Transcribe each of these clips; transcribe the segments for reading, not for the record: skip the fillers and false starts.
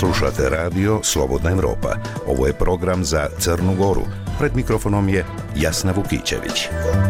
Slušate radio Slobodna Evropa. Ovo je program za Crnu Goru. Pred mikrofonom je Jasna Vukićević.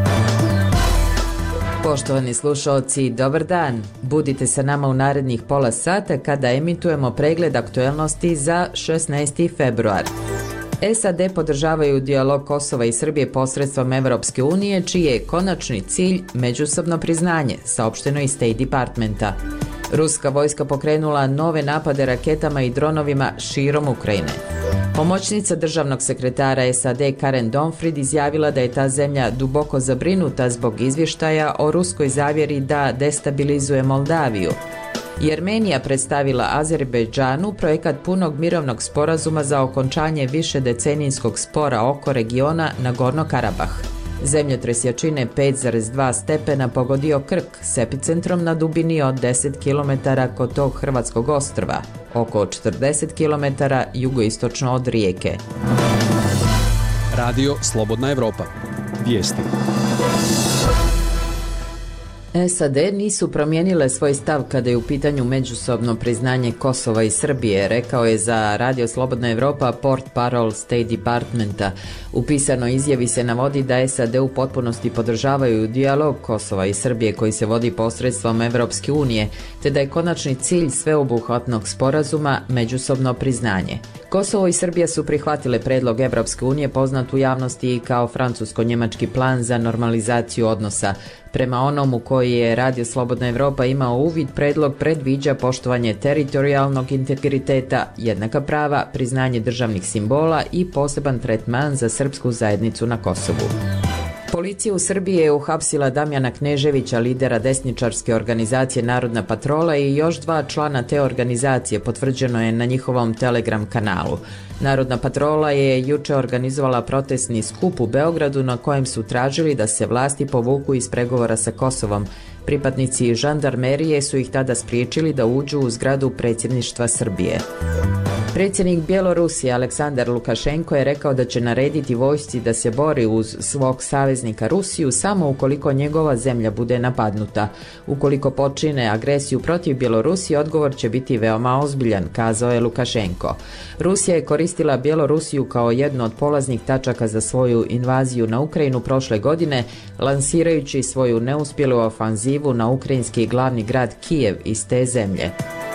Poštovani slušalci, dobar dan. Budite sa nama u narednih pola sata kada emitujemo pregled aktuelnosti za 16. februar. SAD podržavaju dijalog Kosova i Srbije posredstvom Evropske unije, čiji je konačni cilj međusobno priznanje, saopšteno iz State Departmenta. Ruska vojska pokrenula nove napade raketama i dronovima širom Ukrajine. Pomoćnica državnog sekretara SAD Karen Donfrid izjavila da je ta zemlja duboko zabrinuta zbog izvještaja o ruskoj zavjeri da destabilizuje Moldaviju. Armenija predstavila Azerbejdžanu projekat punog mirovnog sporazuma za okončanje višedecenijskog spora oko regiona Nagorno-Karabah. Zemljotres jačine 5,2 stepena pogodio Krk s epicentrom na dubini od 10 km kod tog hrvatskog ostrva, oko 40 km jugoistočno od Rijeke. Radio Slobodna Evropa. Vijesti. SAD nisu promijenile svoj stav kada je u pitanju međusobno priznanje Kosova i Srbije, rekao je za Radio Slobodna Evropa portparol State Departmenta. U pisanoj izjavi se navodi da SAD u potpunosti podržavaju dijalog Kosova i Srbije koji se vodi posredstvom Evropske unije, te da je konačni cilj sveobuhvatnog sporazuma međusobno priznanje. Kosovo i Srbija su prihvatile predlog Evropske unije poznat u javnosti i kao francusko-njemački plan za normalizaciju odnosa. Prema onom u koji je Radio Slobodna Evropa imao uvid, predlog predviđa poštovanje teritorijalnog integriteta, jednaka prava, priznanje državnih simbola i poseban tretman za srpsku zajednicu na Kosovu. Policija u Srbiji je uhapsila Damjana Kneževića, lidera desničarske organizacije Narodna patrola i još 2 člana te organizacije, potvrđeno je na njihovom Telegram kanalu. Narodna patrola je juče organizovala protestni skup u Beogradu na kojem su tražili da se vlasti povuku iz pregovora sa Kosovom. Pripadnici žandarmerije su ih tada spriječili da uđu u zgradu predsjedništva Srbije. Predsjednik Bjelorusije Aleksandar Lukašenko je rekao da će narediti vojsci da se bori uz svog saveznika Rusiju samo ukoliko njegova zemlja bude napadnuta. Ukoliko počine agresiju protiv Bjelorusije, odgovor će biti veoma ozbiljan, kazao je Lukašenko. Rusija je koristila Bjelorusiju kao jednu od polaznih tačaka za svoju invaziju na Ukrajinu prošle godine, lansirajući svoju neuspjelu ofanzivu na ukrajinski glavni grad Kijev iz te zemlje.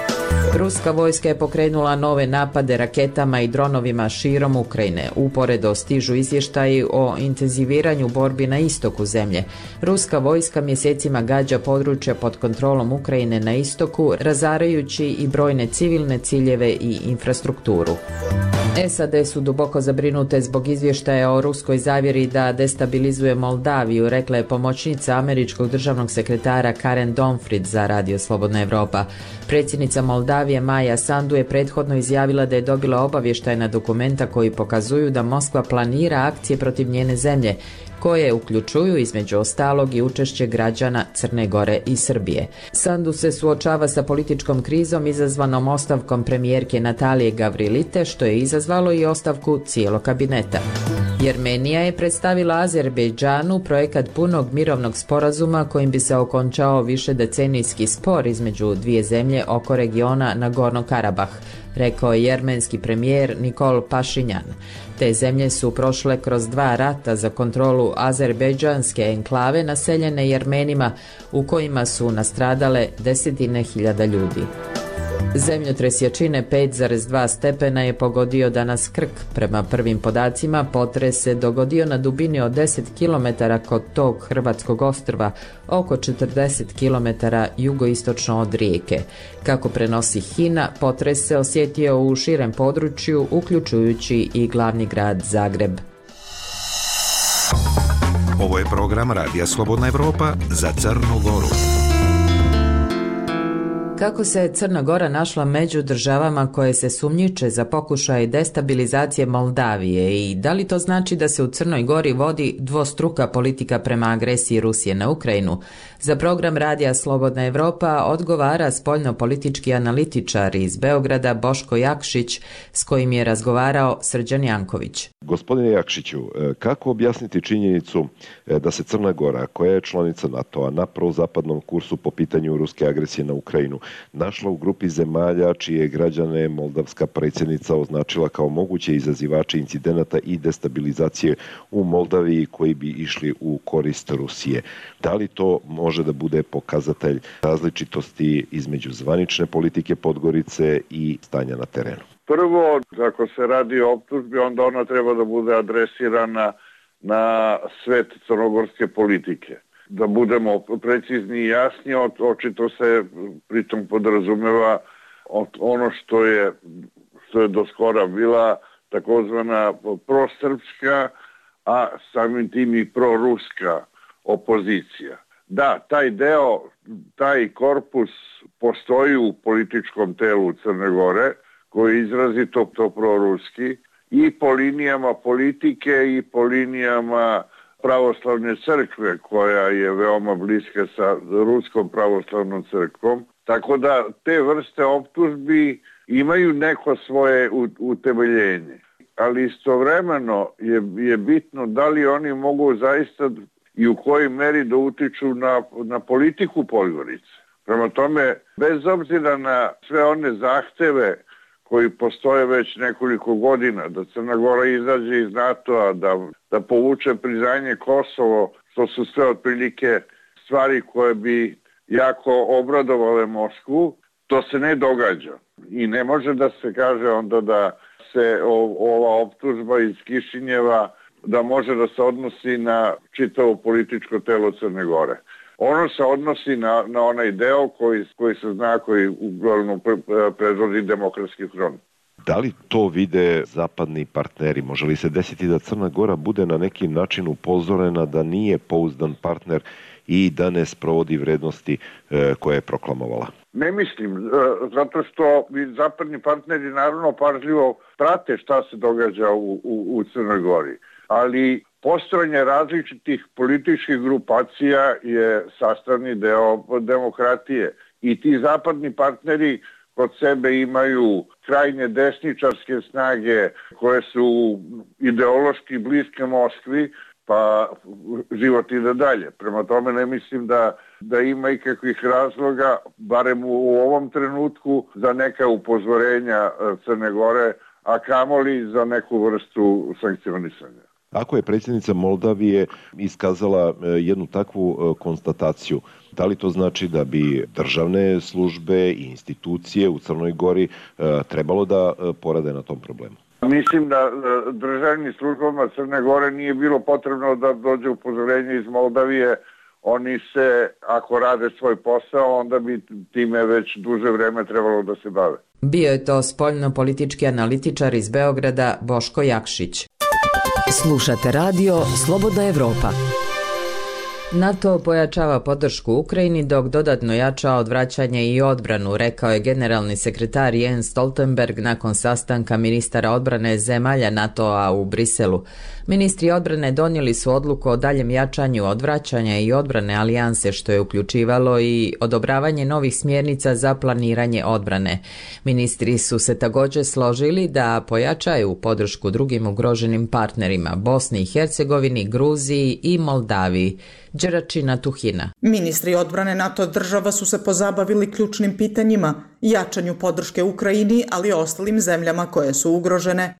Ruska vojska je pokrenula nove napade raketama i dronovima širom Ukrajine. Uporedo stižu izvještaji o intenziviranju borbi na istoku zemlje. Ruska vojska mjesecima gađa područja pod kontrolom Ukrajine na istoku, razarajući i brojne civilne ciljeve i infrastrukturu. SAD su duboko zabrinute zbog izvještaja o ruskoj zavjeri da destabilizuje Moldaviju, rekla je pomoćnica američkog državnog sekretara Karen Donfrid za Radio Slobodna Evropa. Predsjednica Moldavije Maja Sandu je prethodno izjavila da je dobila obavještajna dokumenta koji pokazuju da Moskva planira akcije protiv njene zemlje, koje uključuju između ostalog i učešće građana Crne Gore i Srbije. Sandu se suočava sa političkom krizom izazvanom ostavkom premijerke Natalije Gavrilite, što je izazvalo i ostavku cijelog kabineta. Armenija je predstavila Azerbejdžanu projekat punog mirovnog sporazuma kojim bi se okončao višedecenijski spor između dvije zemlje oko regiona Nagorno-Karabah, rekao je armenski premijer Nikol Pašinjan. Te zemlje su prošle kroz 2 rata za kontrolu azerbejdžanske enklave naseljene Armenima, u kojima su nastradale desetine hiljada ljudi. Zemljotres jačine 5,2 stepena je pogodio danas Krk. Prema prvim podacima, potres se dogodio na dubini od 10 km kod tog hrvatskog ostrva, oko 40 km jugoistočno od Rijeke. Kako prenosi HINA, potres se osjetio u širem području, uključujući i glavni grad Zagreb. Ovo je program Radija Slobodna Evropa za Crnu Goru. Kako se Crna Gora našla među državama koje se sumnjiče za pokušaj destabilizacije Moldavije i da li to znači da se u Crnoj Gori vodi dvostruka politika prema agresiji Rusije na Ukrajinu? Za program Radija Slobodna Evropa odgovara spoljnopolitički analitičar iz Beograda Boško Jakšić, s kojim je razgovarao Srđan Janković. Gospodine Jakšiću, kako objasniti činjenicu da se Crna Gora, koja je članica NATO-a, na prozapadnom kursu po pitanju ruske agresije na Ukrajinu, našla u grupi zemalja čije građane moldavska predsjednica označila kao moguće izazivače incidenata i destabilizacije u Moldaviji koji bi išli u korist Rusije. Da li to može da bude pokazatelj različitosti između zvanične politike Podgorice i stanja na terenu? Prvo, ako se radi o optužbi, onda ona treba da bude adresirana na svet crnogorske politike. Da budemo precizni i jasni, očito se pritom podrazumeva ono što je do skora bila takozvana prosrpska, a samim tim i proruska opozicija. Da, taj korpus postoji u političkom telu Crne Gore, koji je izrazito proruski, i po linijama politike i po linijama pravoslavne crkve, koja je veoma bliska sa Ruskom pravoslavnom crkvom. Tako da te vrste optužbi imaju neko svoje utemeljenje. Ali istovremeno je bitno da li oni mogu zaista i u kojoj meri da utiču na politiku Podgorice. Prema tome, bez obzira na sve one zahteve koji postoje već nekoliko godina, da Crna Gora izađe iz NATO-a, da povuče priznanje Kosovo, što su sve otprilike stvari koje bi jako obradovale Moskvu, to se ne događa. I ne može da se kaže onda da se ova optužba iz Kišinjeva da može da se odnosi na čitavo političko telo Crne Gore. Ono se odnosi na onaj deo koji se zna, koji uglavnom predvodi Demokratski front. Da li to vide zapadni partneri? Može li se desiti da Crna Gora bude na neki način upozorena da nije pouzdan partner i da ne sprovodi vrednosti koje je proklamovala? Ne mislim, zato što zapadni partneri naravno pažljivo prate šta se događa u Crnoj Gori, ali postojanje različitih političkih grupacija je sastavni deo demokratije i ti zapadni partneri kod sebe imaju krajnje desničarske snage koje su ideološki bliske Moskvi, pa život ide dalje. Prema tome ne mislim da ima ikakvih razloga, barem u ovom trenutku, za neka upozorenja Crne Gore, a kamoli za neku vrstu sankcionisanja. Ako je predsjednica Moldavije iskazala jednu takvu konstataciju, da li to znači da bi državne službe i institucije u Crnoj Gori trebalo da porade na tom problemu? Mislim da državnim službama Crne Gore nije bilo potrebno da dođe upozorenje iz Moldavije. Oni se, ako rade svoj posao, onda bi time već duže vreme trebalo da se bave. Bio je to spoljno-politički analitičar iz Beograda Boško Jakšić. Slušate radio Slobodna Evropa. NATO pojačava podršku Ukrajini dok dodatno jača odvraćanje i odbranu, rekao je generalni sekretar Jens Stoltenberg nakon sastanka ministara odbrane zemalja NATO-a u Briselu. Ministri odbrane donijeli su odluku o daljem jačanju odvraćanja i odbrane alijanse, što je uključivalo i odobravanje novih smjernica za planiranje odbrane. Ministri su se također složili da pojačaju podršku drugim ugroženim partnerima, Bosni i Hercegovini, Gruziji i Moldaviji. Đeračina Tuhina. Ministri odbrane NATO država su se pozabavili ključnim pitanjima, jačanju podrške Ukrajini, ali i ostalim zemljama koje su ugrožene.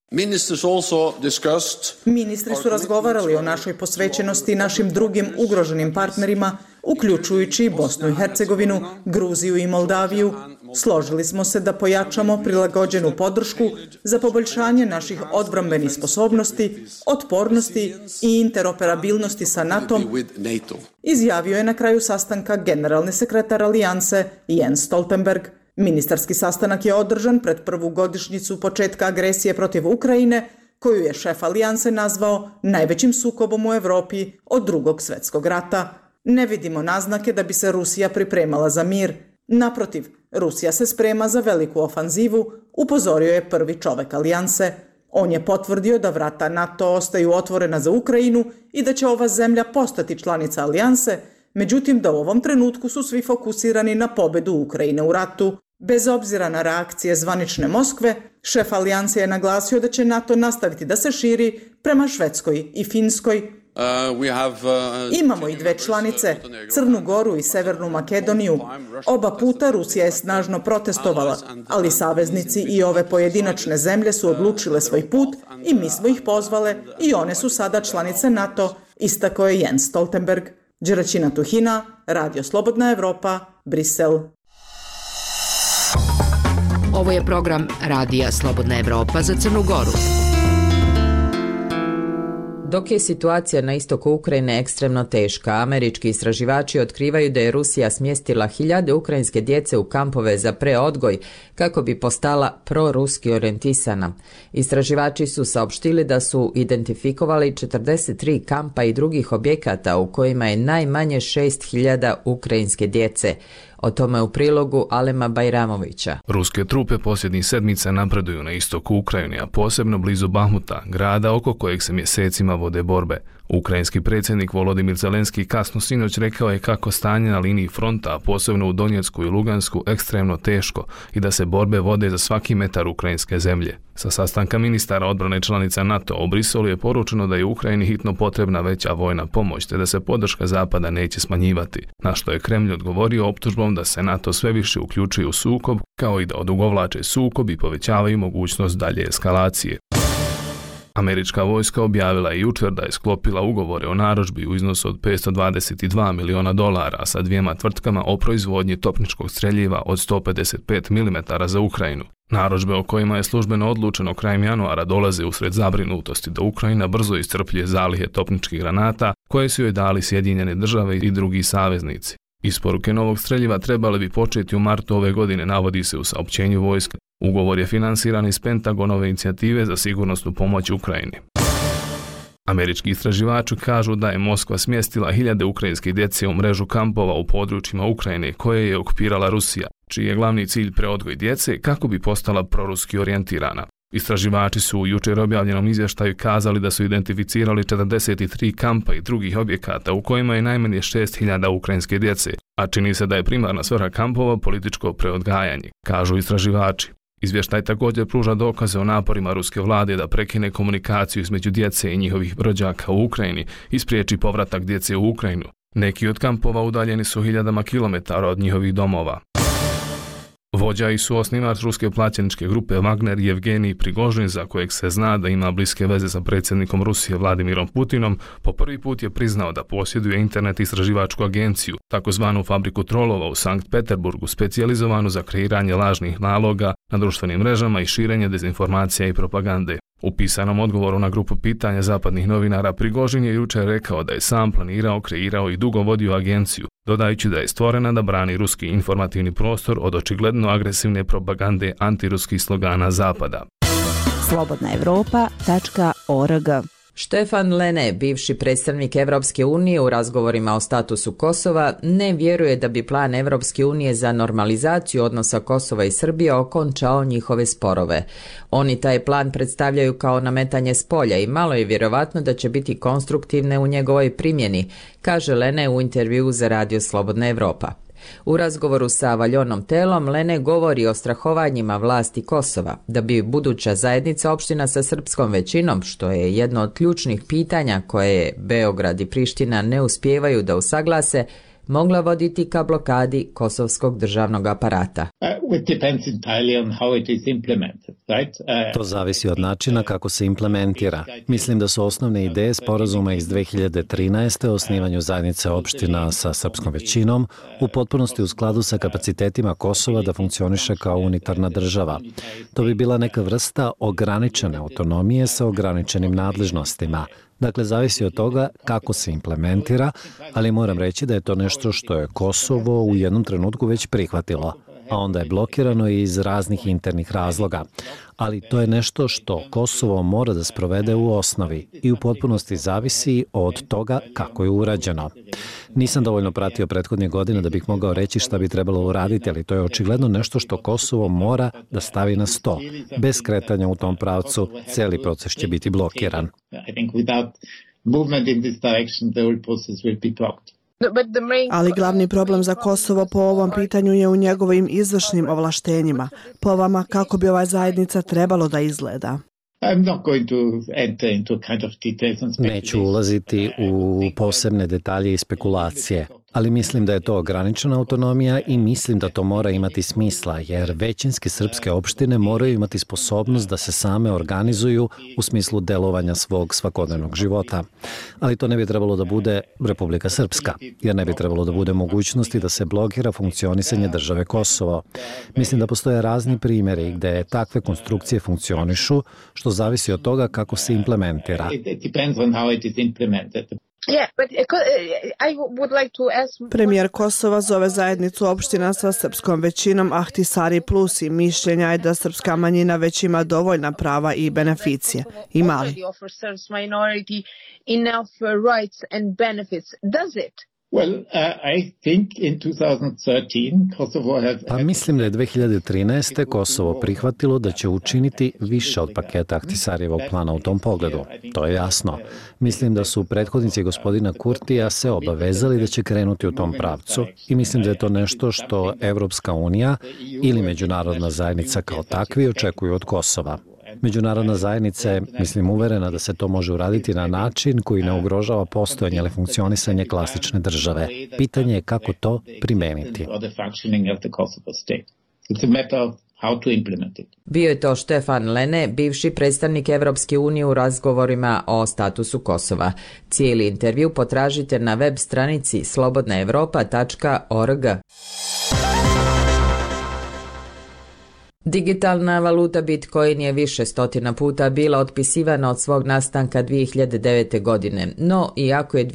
Ministri su razgovarali o našoj posvećenosti našim drugim ugroženim partnerima, uključujući Bosnu i Hercegovinu, Gruziju i Moldaviju. Složili smo se da pojačamo prilagođenu podršku za poboljšanje naših odbrambenih sposobnosti, otpornosti i interoperabilnosti sa NATO-om, izjavio je na kraju sastanka generalni sekretar alijanse Jens Stoltenberg. Ministarski sastanak je održan pred prvu godišnjicu početka agresije protiv Ukrajine, koju je šef alijanse nazvao najvećim sukobom u Evropi od Drugog svjetskog rata. Ne vidimo naznake da bi se Rusija pripremala za mir. Naprotiv, Rusija se sprema za veliku ofanzivu, upozorio je prvi čovek alijanse. On je potvrdio da vrata NATO ostaju otvorena za Ukrajinu i da će ova zemlja postati članica alijanse, međutim da u ovom trenutku su svi fokusirani na pobedu Ukrajine u ratu. Bez obzira na reakcije zvanične Moskve, šef alijanse je naglasio da će NATO nastaviti da se širi prema Švedskoj i Finskoj. Imamo i dve članice, Crnu Goru i Severnu Makedoniju. Oba puta Rusija je snažno protestovala, ali saveznici i ove pojedinačne zemlje su odlučile svoj put i mi smo ih pozvale i one su sada članice NATO, istakao je Jens Stoltenberg. Đeraćina Tuhina, Radio Slobodna Evropa, Brisel. Ovo je program Radija Slobodna Evropa za Crnu Goru. Dok je situacija na istoku Ukrajine ekstremno teška, američki istraživači otkrivaju da je Rusija smjestila hiljade ukrajinske djece u kampove za preodgoj kako bi postala proruski orijentisana. Istraživači su saopštili da su identifikovali 43 kampa i drugih objekata u kojima je najmanje 6.000 ukrajinske djece. O tome u prilogu Alema Bajramovića. Ruske trupe posljednjih sedmica napreduju na istoku Ukrajine, a posebno blizu Bahmuta, grada oko kojeg se mjesecima vode borbe. Ukrajinski predsjednik Volodimir Zelenski kasno sinoć rekao je kako stanje na liniji fronta, a posebno u Donjecku i Lugansku, ekstremno teško i da se borbe vode za svaki metar ukrajinske zemlje. Sa sastanka ministara odbrane članica NATO u Briselu je poručeno da je Ukrajini hitno potrebna veća vojna pomoć, te da se podrška Zapada neće smanjivati, na što je Kremlj odgovorio optužbom da se NATO sve više uključuje u sukob, kao i da odugovlače sukob i povećavaju mogućnost dalje eskalacije. Američka vojska objavila je jučer da je sklopila ugovore o narudžbi u iznosu od $522 miliona sa dvijema tvrtkama o proizvodnji topničkog streljiva od 155 mm za Ukrajinu. Narudžbe o kojima je službeno odlučeno krajem januara dolaze usred zabrinutosti da Ukrajina brzo iscrpljuje zalihe topničkih granata koje su joj dali Sjedinjene države i drugi saveznici. Isporuke novog streljiva trebale bi početi u martu ove godine, navodi se u saopćenju vojske. Ugovor je finansiran iz Pentagonove inicijative za sigurnosnu pomoć Ukrajini. Američki istraživači kažu da je Moskva smjestila hiljade ukrajinske djece u mrežu kampova u područjima Ukrajine koje je okupirala Rusija, čiji je glavni cilj preodgoj djece kako bi postala proruski orijentirana. Istraživači su u jučer objavljenom izvještaju kazali da su identificirali 43 kampa i drugih objekata u kojima je najmanje 6.000 ukrajinske djece, a čini se da je primarna svrha kampova političko preodgajanje, kažu istraživači. Izvještaj također pruža dokaze o naporima ruske vlade da prekine komunikaciju između djece i njihovih rođaka u Ukrajini i spriječi povratak djece u Ukrajinu. Neki od kampova udaljeni su hiljadama kilometara od njihovih domova. Vođa i suosnivač ruske plaćeničke grupe Wagner Yevgenij Prigožin, za kojeg se zna da ima bliske veze sa predsjednikom Rusije Vladimirom Putinom, po prvi put je priznao da posjeduje internet istraživačku agenciju, takozvanu fabriku trolova u Sankt Peterburgu, specijalizovanu za kreiranje lažnih naloga na društvenim mrežama i širenje dezinformacija i propagande. U pisanom odgovoru na grupu pitanja zapadnih novinara Prigožin je jučer rekao da je sam planirao, kreirao i dugo vodio agenciju, dodajući da je stvorena da brani ruski informativni prostor od očigledno agresivne propagande antiruskih slogana Zapada. slobodnaevropa.org. Štefan Lene, bivši predstavnik Evropske unije u razgovorima o statusu Kosova, ne vjeruje da bi plan Evropske unije za normalizaciju odnosa Kosova i Srbije okončao njihove sporove. Oni taj plan predstavljaju kao nametanje s polja i malo je vjerovatno da će biti konstruktivne u njegovoj primjeni, kaže Lene u intervjuu za Radio Slobodna Evropa. U razgovoru sa Valjonom Telom Lene govori o strahovanjima vlasti Kosova, da bi buduća zajednica opština sa srpskom većinom, što je jedno od ključnih pitanja koje Beograd i Priština ne uspijevaju da usaglase, mogla voditi ka blokadi kosovskog državnog aparata. To zavisi od načina kako se implementira. Mislim da su osnovne ideje sporazuma iz 2013. o osnivanju zajednice opština sa srpskom većinom u potpunosti u skladu sa kapacitetima Kosova da funkcioniše kao unitarna država. To bi bila neka vrsta ograničene autonomije sa ograničenim nadležnostima. Dakle, zavisi od toga kako se implementira, ali moram reći da je to nešto što je Kosovo u jednom trenutku već prihvatilo, a onda je blokirano iz raznih internih razloga. Ali to je nešto što Kosovo mora da sprovede u osnovi i u potpunosti zavisi od toga kako je urađeno. Nisam dovoljno pratio prethodne godine da bih mogao reći šta bi trebalo uraditi, ali to je očigledno nešto što Kosovo mora da stavi na sto. Bez kretanja u tom pravcu, cijeli proces će biti blokiran. Ali glavni problem za Kosovo po ovom pitanju je u njegovim izvršnim ovlaštenjima. Po vama, kako bi ova zajednica trebalo da izgleda? Neću ulaziti u posebne detalje i spekulacije, ali mislim da je to ograničena autonomija i mislim da to mora imati smisla, jer većinske srpske opštine moraju imati sposobnost da se same organizuju u smislu delovanja svog svakodnevnog života. Ali to ne bi trebalo da bude Republika Srpska, jer ne bi trebalo da bude mogućnosti da se blokira funkcionisanje države Kosovo. Mislim da postoje razni primjeri gde takve konstrukcije funkcionišu, što zavisi od toga kako se implementira. Premijer Kosova zove zajednicu opština sa srpskom većinom Ahtisari Plus i mišljenja je da srpska manjina već ima dovoljna prava i beneficije. Ima li? Pa mislim da je 2013. Kosovo prihvatilo da će učiniti više od paketa Ahtisarijevog plana u tom pogledu. To je jasno. Mislim da su prethodnici gospodina Kurtija se obavezali da će krenuti u tom pravcu i mislim da je to nešto što Evropska unija ili međunarodna zajednica kao takvi očekuju od Kosova. Međunarodna zajednica je, mislim, uverena da se to može uraditi na način koji ne ugrožava postojanje ili funkcionisanje klasične države. Pitanje je kako to primeniti. Bio je to Štefan Lene, bivši predstavnik Evropske unije u razgovorima o statusu Kosova. Cijeli intervju potražite na web stranici slobodnaevropa.org. Digitalna valuta Bitcoin je više stotina puta bila otpisivana od svog nastanka 2009. godine, no iako je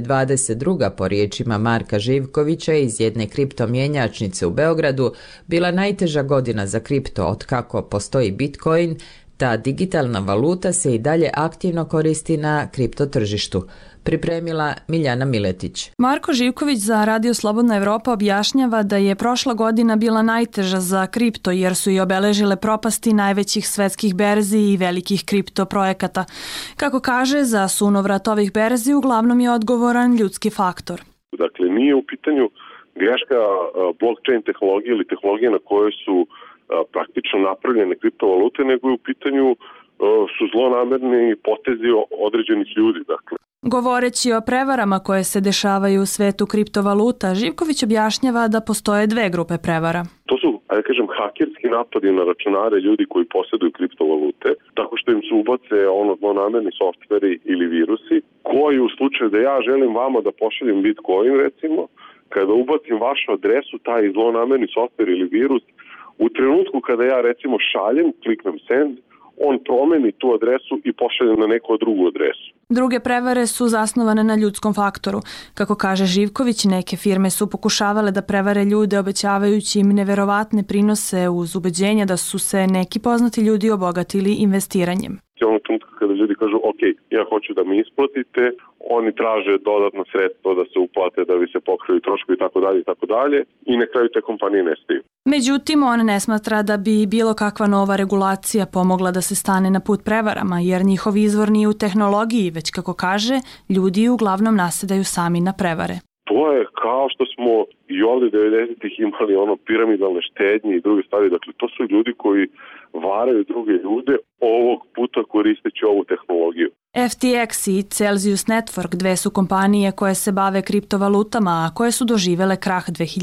2022. po riječima Marka Živkovića iz jedne kriptomjenjačnice u Beogradu bila najteža godina za kripto otkako postoji Bitcoin, ta digitalna valuta se i dalje aktivno koristi na kripto tržištu. Pripremila Miljana Miletić. Marko Živković za Radio Slobodna Evropa objašnjava da je prošla godina bila najteža za kripto jer su i obeležile propasti najvećih svetskih berzi i velikih kripto projekata. Kako kaže, za sunovrat ovih berzi uglavnom je odgovoran ljudski faktor. Dakle, nije u pitanju greška blockchain tehnologije ili tehnologije na kojoj su praktično napravljene kriptovalute, nego je u pitanju su zlonamerni potezi određenih ljudi. Dakle. Govoreći o prevarama koje se dešavaju u svetu kriptovaluta, Živković objašnjava da postoje dve grupe prevara. To su, ajde kažem, hakerski napadi na računare ljudi koji posjeduju kriptovalute, tako što im se ubace zlonamerni softveri ili virusi, koji u slučaju da ja želim vama da pošaljem Bitcoin, recimo, kada ubacim vašu adresu, taj zlonamerni softver ili virus, u trenutku kada ja recimo šaljem, kliknem send, on promeni tu adresu i pošalje na neku drugu adresu. Druge prevare su zasnovane na ljudskom faktoru. Kako kaže Živković, neke firme su pokušavale da prevare ljude obećavajući im neverovatne prinose uz ubeđenja da su se neki poznati ljudi obogatili investiranjem. Ono trenutka kada ljudi kažu ok, ja hoću da mi isplatite, oni traže dodatno sredstvo da se uplate da bi se pokrili troškovi itd. I na kraju te kompanije nestaju. Međutim, on ne smatra da bi bilo kakva nova regulacija pomogla da se stane na put prevarama, jer njihov izvor nije u tehnologiji, već kako kaže, ljudi uglavnom nasedaju sami na prevare. To je kao što smo i ovdje 90-ih imali piramidalne štednje i druge stvari. Dakle, to su ljudi koji varaju druge ljude ovog puta koristeći ovu tehnologiju. FTX i Celsius Network, dve su kompanije koje se bave kriptovalutama, a koje su doživele krah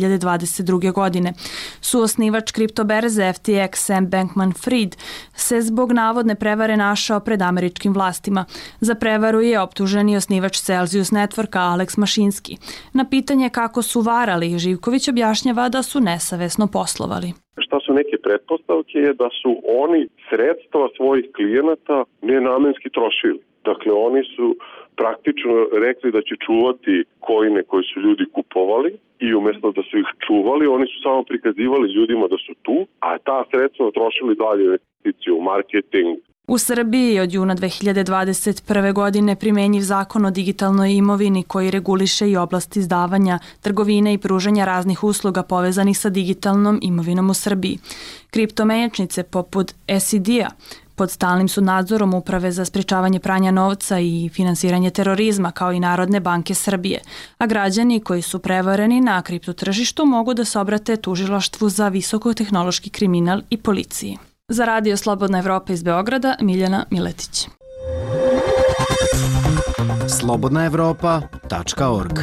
2022. godine. Suosnivač kriptoberze FTX Sam Bankman-Fried se zbog navodne prevare našao pred američkim vlastima. Za prevaru je optužen i osnivač Celsius Networka Alex Mašinski. Na pitanje kako su varali, Živković objašnjava da su nesavesno poslovali. Šta su neke pretpostavke je da su oni sredstva svojih klijenata nenamenski trošili. Dakle, oni su praktično rekli da će čuvati coine koje su ljudi kupovali i umjesto da su ih čuvali, oni su samo prikazivali ljudima da su tu, a ta sredstva trošili dalje u investiciju, u marketing. U Srbiji od juna 2021. godine primenjiv zakon o digitalnoj imovini koji reguliše i oblast izdavanja, trgovine i pružanja raznih usluga povezanih sa digitalnom imovinom u Srbiji. Kriptomenjačnice poput SED-a pod stalnim su nadzorom Uprave za sprečavanje pranja novca i finansiranje terorizma kao i Narodne banke Srbije, a građani koji su prevareni na kriptotržištu mogu da se obrate tužilaštvu za visokotehnološki kriminal i policiji. Za Radio Slobodna Evropa iz Beograda, Miljana Miletić. slobodnaevropa.org.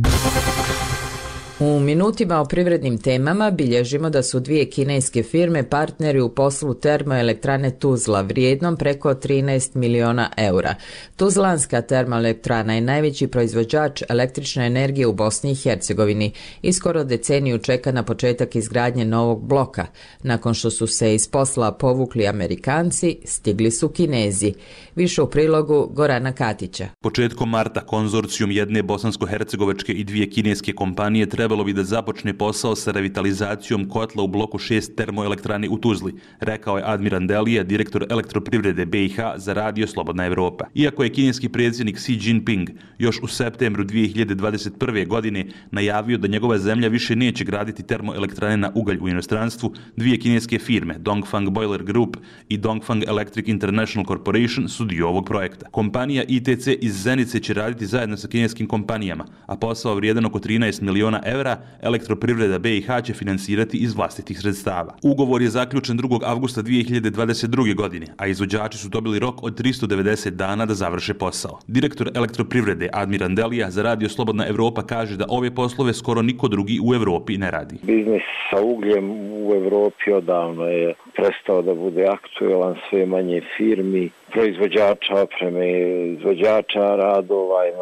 U minutima o privrednim temama bilježimo da su dvije kineske firme partneri u poslu termoelektrane Tuzla vrijednom preko 13 miliona eura. Tuzlanska termoelektrana je najveći proizvođač električne energije u Bosni i Hercegovini i skoro deceniju čeka na početak izgradnje novog bloka. Nakon što su se iz posla povukli Amerikanci, stigli su Kinezi. Više u prilogu Gorana Katića. Početkom marta konzorcijum jedne bosansko-hercegovačke i dvije kineske kompanije trebalo bi da započne posao sa revitalizacijom kotla u bloku 6 termoelektrane u Tuzli, rekao je Admiran Delija, direktor elektroprivrede BiH za Radio Slobodna Evropa. Iako je kineski predsjednik Xi Jinping još u septembru 2021. godine najavio da njegova zemlja više neće graditi termoelektrane na ugalj u inostranstvu, dvije kineske firme, Dongfang Boiler Group i Dongfang Electric International Corporation, su dio ovog projekta. Kompanija ITC iz Zenice će raditi zajedno sa kineskim kompanijama, a posao vrijedan oko 13 miliona evra elektroprivreda BiH će finansirati iz vlastitih sredstava. Ugovor je zaključen 2. avgusta 2022. godine, a izvođači su dobili rok od 390 dana da završe posao. Direktor elektroprivrede Admiran Delija za Radio Slobodna Evropa kaže da ove poslove skoro niko drugi u Evropi ne radi. Biznis sa ugljem u Evropi odavno je prestao da bude aktuelan, sve manje firmi, proizvođača opreme, izvođača radova i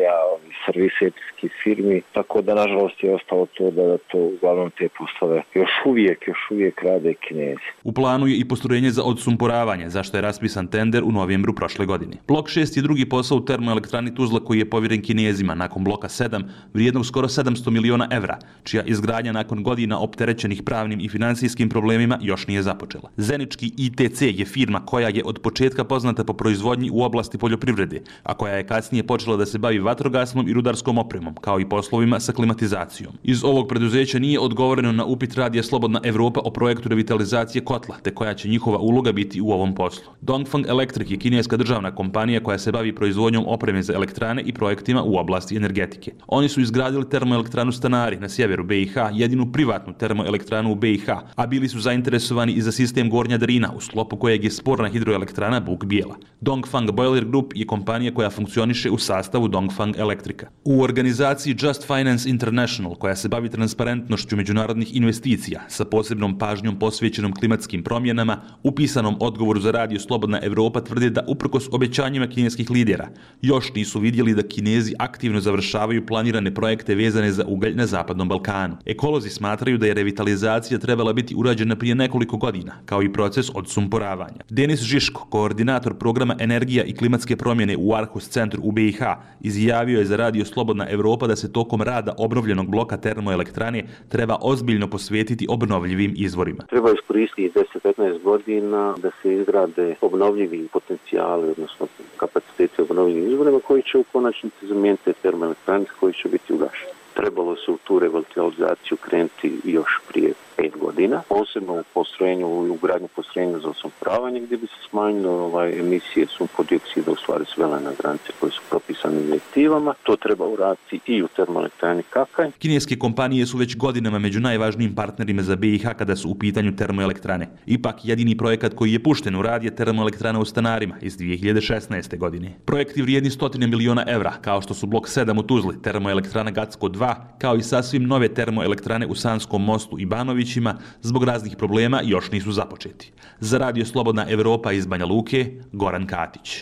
serviserskih firmi, tako da nažalost je ostalo to da to uglavnom te poslove još uvijek rade Kinezi. U planu je i postrojenje za odsumporavanje, zašto je raspisan tender u novembru prošle godine. Blok 6 je drugi posao u termoelektrani Tuzla koji je povjeren Kinezima nakon bloka 7, vrijednog skoro 700 miliona evra, čija izgradnja nakon godina opterećenih pravnim i financijskim problemima još nije započela. Zenički ITC je firma koja je od početka poznata po proizvodnji u oblasti poljoprivrede, a koja je kasnije počela da se bavi vatrogasnom i rudarskom opremom, kao i poslovima sa klimatizacijom. Iz ovog preduzeća nije odgovoreno na upit Radija Slobodna Evropa o projektu revitalizacije kotla, te koja će njihova uloga biti u ovom poslu. Dongfang Electric je kineska državna kompanija koja se bavi proizvodnjom opreme za elektrane i projektima u oblasti energetike. Oni su izgradili termoelektranu Stanari na sjeveru BiH, jedinu privatnu termoelektranu u BiH, a bili su zainteresovani i za sistem Gornja Drina, u sklopu kojeg je sporna hidroelektrana Buk Bijela. Dongfang Boiler Group je kompanija koja funkcioniše u sastavu Dongfang Electrica. U organizaciji Just Finance International, koja se bavi transparentnošću međunarodnih investicija sa posebnom pažnjom posvećenom klimatskim promjenama, u pisanom odgovoru za Radio Slobodna Evropa tvrde da uprkos obećanjima kineskih lidera još nisu vidjeli da Kinezi aktivno završavaju planirane projekte vezane za ugalj na Zapadnom Balkanu. Ekolozi smatraju da je revitalizacija trebala biti urađena prije nekoliko godina, kao i proces odsumporavanja. Denis Žiško, koordinator programa Energija i klimatske promjene u Arhus centru u BiH, izjavio je za Radio Slobodna Evropa da se tokom rada obnovljenog bloka termoelektrane treba ozbiljno posvetiti obnovljivim izvorima. Treba iskoristiti 10-15 godina da se izgrade obnovljivi potencijali, odnosno kapacitete obnovljivim izvorima koji će u konačnici zamijeniti termoelektrane koji će biti ugašeni. Trebalo se u tu revitalizaciju krenuti još prije 5 godina, posebno u ugradnju postrojenja za odsumporavanje gdje bi se smanjile emisije sumpor-dioksida, u stvari svele na granice koje su propisane direktivama. To treba uraditi i u termoelektrani Kakanj. Kineske kompanije su već godinama među najvažnijim partnerima za BiH kada su u pitanju termoelektrane. Ipak jedini projekat koji je pušten u rad je termoelektrana u Stanarima iz 2016. godine. Projekti vrijedni 100 miliona evra, kao što su blok 7 u Tuzli, termoelektrana Gacko 2, kao i sasvim nove termoelektrane u Sanskom mostu i Banovićima, zbog raznih problema još nisu započeti. Za Radio Slobodna Evropa iz Banja Luke, Goran Katić.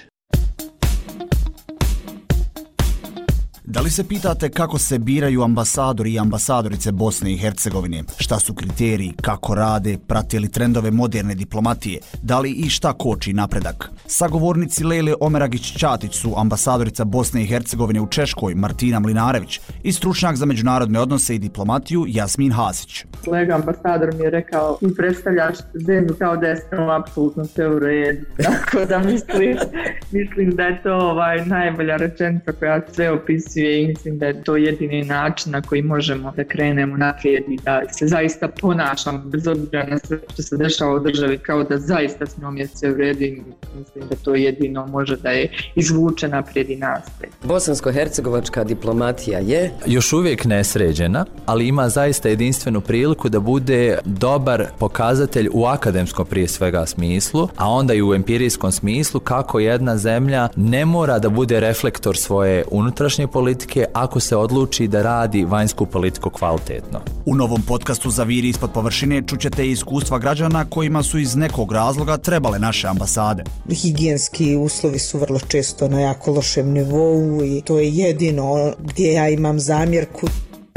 Da li se pitate kako se biraju ambasadori i ambasadorice Bosne i Hercegovine? Šta su kriteriji, kako rade, prate li trendove moderne diplomatije? Da li i šta koči napredak? Sagovornici Lele Omeragić-Ćatić su ambasadorica Bosne i Hercegovine u Češkoj Martina Mlinarević i stručnjak za međunarodne odnose i diplomatiju Jasmin Hasić. Kolega ambasador mi je rekao, ti predstavljaš zemlju kao da je apsolutno sve u redu. Tako da mislim da je to najbolja rečenica koja sve opisuje diskusije i mislim da je to jedini način na koji možemo da krenemo naprijed i da se zaista ponašamo bez obzira na sve što se dešava u državi kao da zaista s njom je sve u redu i mislim da to jedino može da je izvuče naprijed i nastaje. Bosansko-hercegovačka diplomatija je još uvijek nesređena, ali ima zaista jedinstvenu priliku da bude dobar pokazatelj u akademskom prije svega smislu, a onda i u empirijskom smislu kako jedna zemlja ne mora da bude reflektor svoje unutrašnje politike ako se odluči da radi vanjsku politiku kvalitetno. U novom podcastu Zaviri ispod površine čućete iskustva građana kojima su iz nekog razloga trebale naše ambasade. Higijenski uslovi su vrlo često na jako lošem nivou i to je jedino gdje ja imam zamjerku.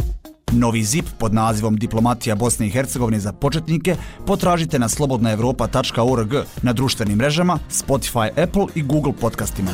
Novi ZIP pod nazivom Diplomatija Bosne i Hercegovine za početnike potražite na slobodnaevropa.org, na društvenim mrežama, Spotify, Apple i Google podcastima.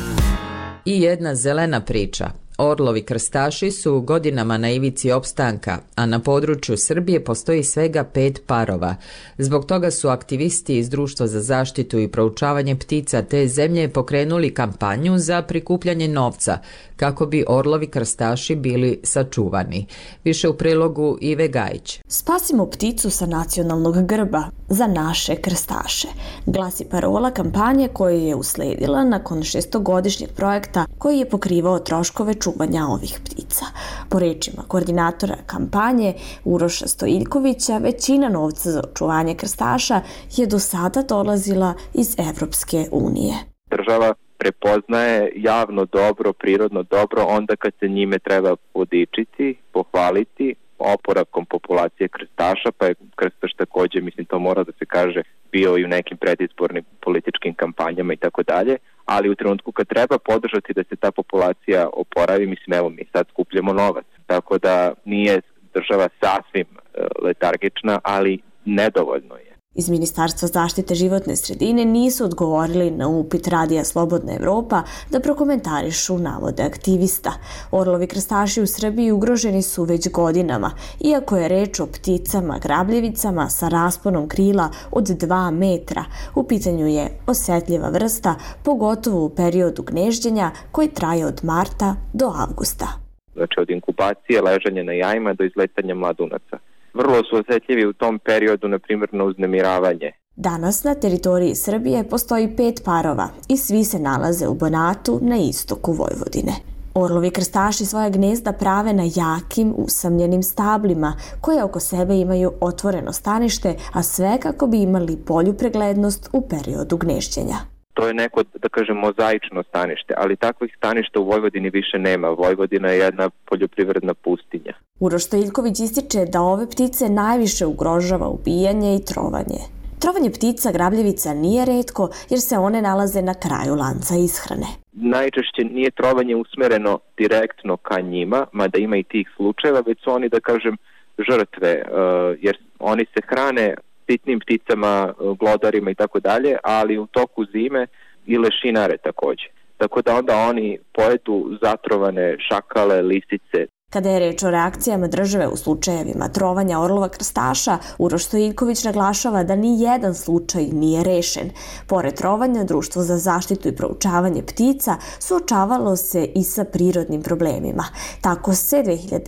I jedna zelena priča. Orlovi krstaši su godinama na ivici opstanka, a na području Srbije postoji svega 5 parova. Zbog toga su aktivisti iz Društva za zaštitu i proučavanje ptica te zemlje pokrenuli kampanju za prikupljanje novca kako bi orlovi krstaši bili sačuvani. Više u prilogu Ive Gajić. Spasimo pticu sa nacionalnog grba za naše krstaše. Glasi parola kampanje koja je usledila nakon 6-godišnjeg projekta koji je pokrivao troškove čuvanja ovih ptica. Po rečima koordinatora kampanje Uroša Stojiljkovića, većina novca za očuvanje krstaša je do sada dolazila iz Evropske unije. Država prepoznaje javno dobro, prirodno dobro onda kad se njime treba podičiti, pohvaliti oporavkom populacije krstaša, pa je krstaš također, mislim to mora da se kaže, bio i u nekim predizbornim političkim kampanjama i tako dalje, ali u trenutku kad treba podržati da se ta populacija oporavi, mislim evo mi sad skupljamo novac, tako da nije država sasvim letargična, ali nedovoljno je. Iz Ministarstva zaštite životne sredine nisu odgovorili na upit Radija Slobodna Evropa da prokomentarišu navode aktivista. Orlovi krstaši u Srbiji ugroženi su već godinama, iako je reč o pticama grabljevicama sa rasponom krila od 2 metra. U pitanju je osjetljiva vrsta, pogotovo u periodu gnježđenja koji traje od marta do avgusta. Znači od inkubacije, ležanja na jajima do izletanja mladunaca. Vrlo su osjetljivi u tom periodu, na primjer, na uznemiravanje. Danas na teritoriji Srbije postoji 5 parova i svi se nalaze u Banatu na istoku Vojvodine. Orlovi krstaši svoja gnezda prave na jakim, usamljenim stablima koje oko sebe imaju otvoreno stanište, a sve kako bi imali bolju preglednost u periodu gnješđenja. To je neko, da kažem, mozaično stanište, ali takvih staništa u Vojvodini više nema. Vojvodina je jedna poljoprivredna pustinja. Uroš Stojiljković ističe da ove ptice najviše ugrožava ubijanje i trovanje. Trovanje ptica grabljevica nije retko jer se one nalaze na kraju lanca ishrane. Najčešće nije trovanje usmereno direktno ka njima, mada ima i tih slučajeva, već su oni, da kažem, žrtve, jer oni se hrane sitnim pticama, glodarima i tako dalje, ali u toku zime i lešinare također. Tako da onda oni pojedu zatrovane šakale, lisice. Kada je reč o reakcijama države u slučajevima trovanja orlova krstaša, Uroš Stojiljković naglašava da ni jedan slučaj nije rešen. Pored trovanja, Društvo za zaštitu i proučavanje ptica suočavalo se i sa prirodnim problemima. Tako se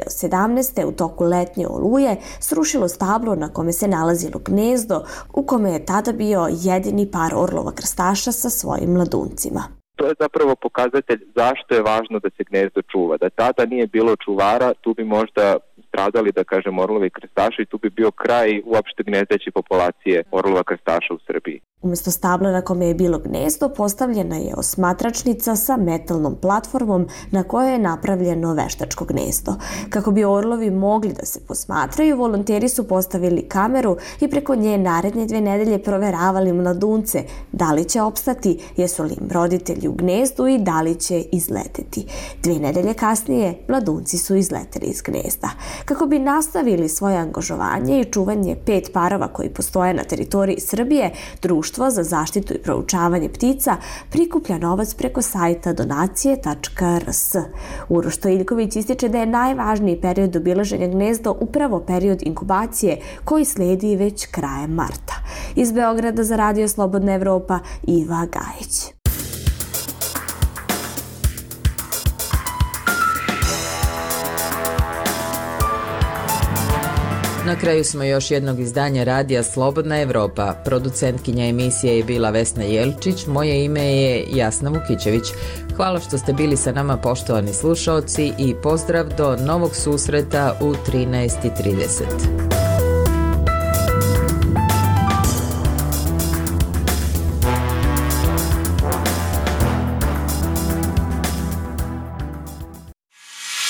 2017. u toku letnje oluje srušilo stablo na kome se nalazilo gnezdo, u kome je tada bio jedini par orlova krstaša sa svojim mladuncima. To je zapravo pokazatelj zašto je važno da se gnezdo čuva. Da tada nije bilo čuvara, tu bi možda stradali, da kažem, orlovi krstaši i tu bi bio kraj uopšte gnezdeće populacije orlova krstaša u Srbiji. Umjesto stabla na kome je bilo gnezdo, postavljena je osmatračnica sa metalnom platformom na kojoj je napravljeno veštačko gnezdo. Kako bi orlovi mogli da se posmatraju, volonteri su postavili kameru i preko nje naredne 2 nedelje proveravali mladunce, da li će opstati, jesu li im roditelji u gnezdu i da li će izleteti. 2 nedelje kasnije mladunci su izleteli iz gnezda. Kako bi nastavili svoje angažovanje i čuvanje 5 parova koji postoje na teritoriji Srbije, Društvo za zaštitu i proučavanje ptica prikuplja novac preko sajta donacije.rs. Uroš Stojiljković ističe da je najvažniji period obilaženja gnezda upravo period inkubacije koji sledi već krajem marta. Iz Beograda za Radio Slobodna Evropa, Iva Gajić. Na kraju smo još jednog izdanja radija Slobodna Evropa. Producentkinja emisije je bila Vesna Jelčić, moje ime je Jasna Vukićević. Hvala što ste bili sa nama, poštovani slušaoci, i pozdrav do novog susreta u 13:30.